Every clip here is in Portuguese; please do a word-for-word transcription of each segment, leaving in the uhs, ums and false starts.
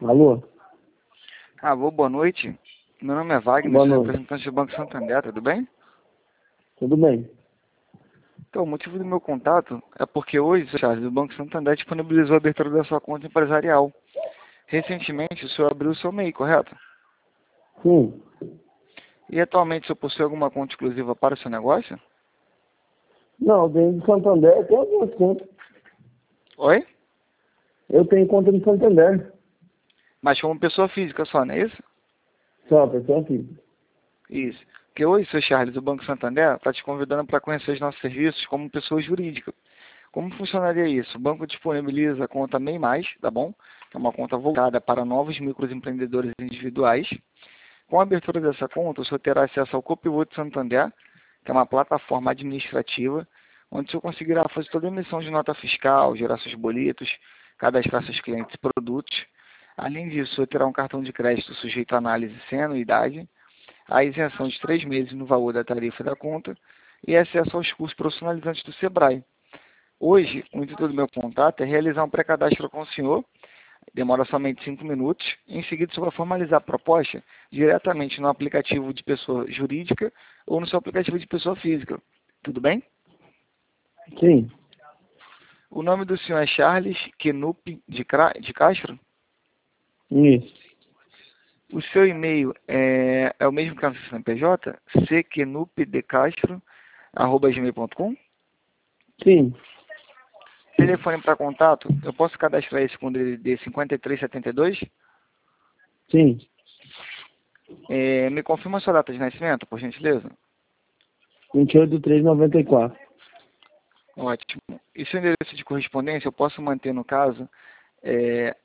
Alô? Alô, boa noite. Meu nome é Wagner, Boa sou noite. representante do Banco Santander, tudo bem? Tudo bem? Então, o motivo do meu contato é porque hoje, Charles, o Banco Santander disponibilizou a abertura da sua conta empresarial. Recentemente, o senhor abriu o seu M E I, correto? Sim. E atualmente, o senhor possui alguma conta exclusiva para o seu negócio? Não, dentro do Santander eu tenho algumas contas. Oi? Eu tenho conta no Santander. Mas como pessoa física só, não é isso? Só, pessoa física. Isso. Porque hoje, seu Charles, o Banco Santander está te convidando para conhecer os nossos serviços como pessoa jurídica. Como funcionaria isso? O banco disponibiliza a conta M E I mais, tá bom? Que é uma conta voltada para novos microempreendedores individuais. Com a abertura dessa conta, o senhor terá acesso ao Copilot Santander, que é uma plataforma administrativa, onde o senhor conseguirá fazer toda a emissão de nota fiscal, gerar seus boletos, cadastrar seus clientes e produtos. Além disso, o senhor terá um cartão de crédito sujeito à análise sem anuidade, a isenção de três meses no valor da tarifa da conta e acesso aos cursos profissionalizantes do Sebrae. Hoje, o intuito do meu contato é realizar um pré-cadastro com o senhor, demora somente cinco minutos. Em seguida, o senhor vai formalizar a proposta diretamente no aplicativo de pessoa jurídica ou no seu aplicativo de pessoa física. Tudo bem? Sim. O nome do senhor é Charles Kenup de, Cra... de Castro? Isso. O seu e-mail é, é o mesmo que a C N P J? ckenupdecastro arroba gmail ponto com? Sim. Telefone para contato, eu posso cadastrar esse com o D D D cinquenta e três setenta e dois? Sim. É, me confirma a sua data de nascimento, por gentileza? vinte e oito de três de noventa e quatro. Ótimo. E seu endereço de correspondência eu posso manter, no caso, é,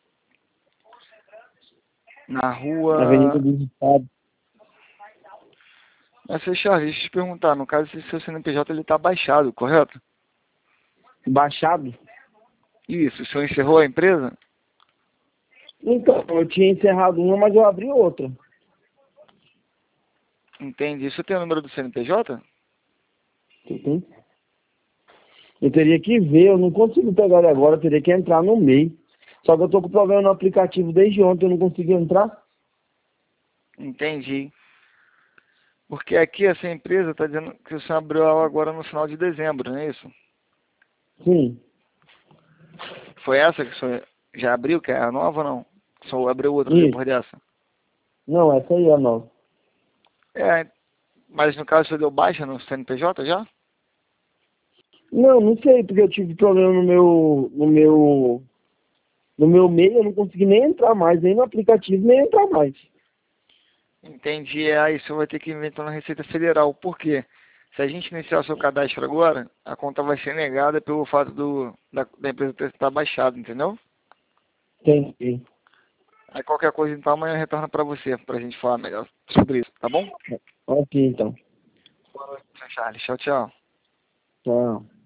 na Avenida rua... dos Estados. Mas, seu Charles, deixa eu te perguntar, no caso, se seu C N P J ele está baixado, correto? Baixado? Isso, o senhor encerrou a empresa? Então, eu tinha encerrado uma, mas eu abri outra. Entendi. Isso tem o número do C N P J? Você tem? Eu teria que ver, eu não consigo pegar ele agora, eu teria que entrar no M E I. Só que eu tô com problema no aplicativo desde ontem, eu não consegui entrar. Entendi. Porque aqui essa empresa está dizendo que o senhor abriu ela agora no final de dezembro, não é isso? Sim. Foi essa que o senhor já abriu, que é a nova ou não? Só abriu outra Isso. depois dessa? Não, essa aí é a nova. É, mas no caso o senhor deu baixa no C N P J já? Não, não sei, porque eu tive problema no meu, no meu, no meu M E I, eu não consegui nem entrar mais, nem no aplicativo, nem entrar mais. Entendi. É, aí o senhor vai ter que inventar na Receita Federal. Por quê? Se a gente iniciar o seu cadastro agora, a conta vai ser negada pelo fato do, da, da empresa ter estar baixada, entendeu? Entendi. Aí qualquer coisa então amanhã retorna para você, para a gente falar melhor sobre isso, tá bom? Ok, então. Boa noite, Charles. Tchau, tchau. Tchau.